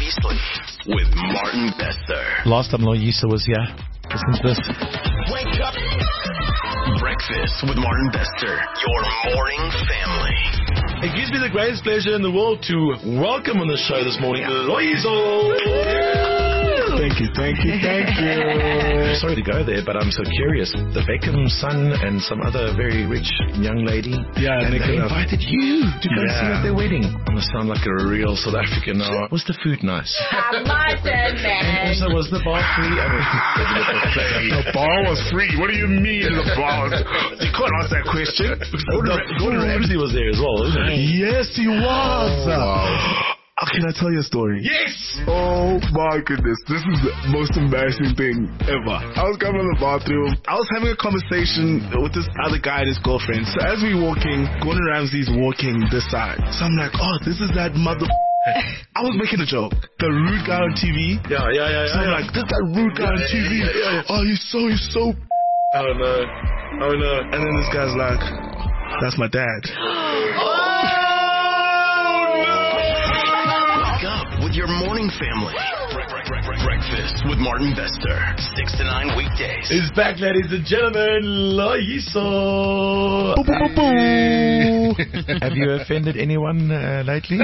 Previously with Martin Bester. Last time Loyisa was here. Listen to this. Wake up. Breakfast with Martin Bester. Your morning family. It gives me the greatest pleasure in the world to welcome on the show this morning, Loyiso. Thank you. Sorry to go there, but I'm so curious. The Beckham son and some other very rich young lady. Yeah, and they invited you to go sing at their wedding. I'm gonna sound like a real South African now. Was the food nice? Martin, man. And also, was the bar free? The bar was free. What do you mean the bar was? You can't ask that question. Gordon Ramsay was there as well, wasn't he? Yes, he was. Oh, wow. Can I tell you a story? Yes! Oh my goodness, this is the most embarrassing thing ever. I was coming from the bathroom. I was having a conversation with this other guy and his girlfriend. So as we walking, Gordon Ramsay's walking this side. So I'm like, oh, this is that mother... I was making a joke. The rude guy on TV. Yeah. So I'm like, this that rude guy on TV. Yeah. Oh, he's so... Oh no. And then this guy's like, that's my dad. With your morning family. Breakfast with Martin Bester. 6 to 9 weekdays. It's back, ladies and gentlemen. Loyiso. Have you offended anyone lately?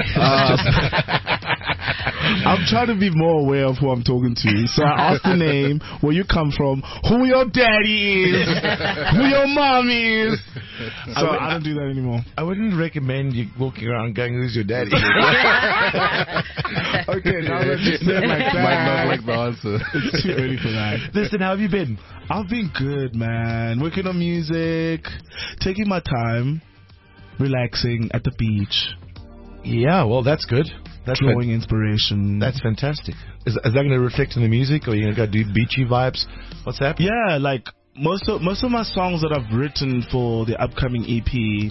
I'm trying to be more aware of who I'm talking to. So I asked the name, where you come from, who your daddy is, who your mom is. So I don't do that anymore. I wouldn't recommend you walking around going, who's your daddy? Okay, now let's just say it like that. Might not like the answer. It's too early for that. Listen, how have you been? I've been good, man. Working on music, taking my time, relaxing at the beach. Yeah, well, that's good. That's drawing inspiration. That's fantastic. Is that going to reflect in the music, or are you going to go do beachy vibes? What's happening? Yeah, like most of my songs that I've written for the upcoming EP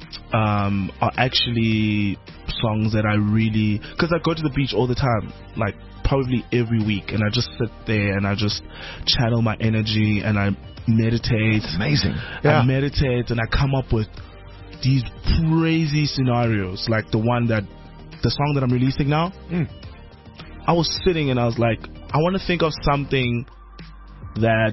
are actually songs that I really, because I go to the beach all the time, like probably every week, and I just sit there and I just channel my energy and I meditate. It's amazing. Yeah. I meditate and I come up with these crazy scenarios, like the song that I'm releasing now. I was sitting and I was like, I want to think of something that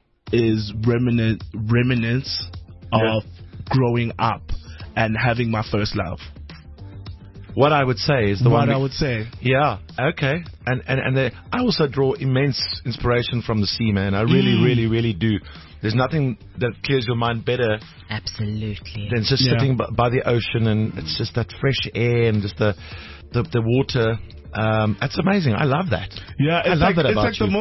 is reminiscence of growing up and having my first love. What I would say is I would say. Yeah, okay. And I also draw immense inspiration from the sea, man. I really do. There's nothing that clears your mind better. Absolutely. Than just sitting by the ocean, and it's just that fresh air and just the water. That's amazing. I love that. Yeah, I love that about you. It's like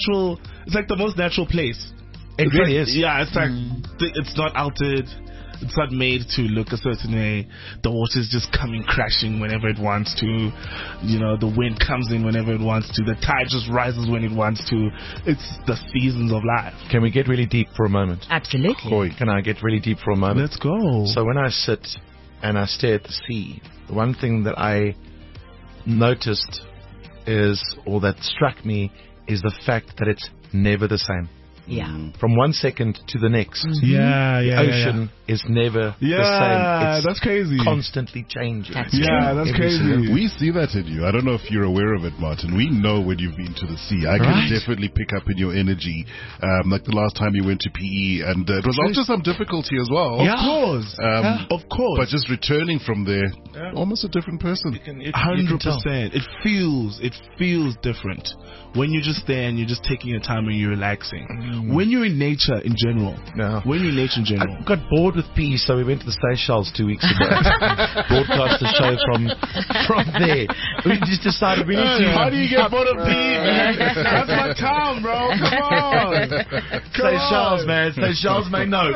the most natural place. It really is. Yeah, it's like it's not altered. It's not made to look a certain way. The water's just coming crashing whenever it wants to. You know, the wind comes in whenever it wants to. The tide just rises when it wants to. It's the seasons of life. Can we get really deep for a moment? Absolutely. Boy, can I get really deep for a moment? Let's go. So when I sit and I stare at the sea, the one thing that I noticed or that struck me is the fact that it's never the same. Yeah. From 1 second to the next. The ocean is never the same. It's that's crazy. Constantly changing. That's crazy. We see that in you. I don't know if you're aware of it, Martin. We know when you've been to the sea. I can definitely pick up in your energy. Like the last time you went to PE, and it was after some difficulty as well. Of course. Of course. But just returning from there, almost a different person. 100%. It feels different when you're just there and you're just taking your time and you're relaxing. When you're in nature in general. No. When you're in nature in general. I got bored with PE, so we went to the Seychelles 2 weeks ago. Broadcast the show from there. We just decided we need to. How do you get bored of PE, man? That's my town, bro. Come on. Seychelles, man. Seychelles may know.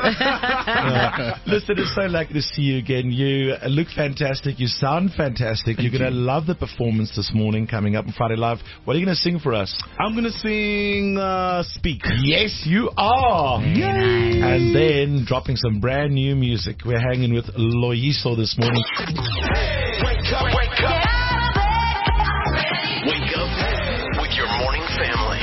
Listen, it's so lucky to see you again. You look fantastic. You sound fantastic. You're going to love the performance this morning coming up on Friday Live. What are you going to sing for us? I'm going to sing Speak. Yes, you are. Yay. And then dropping some brand new music. We're hanging with Loyiso this morning. Wake up with your morning family.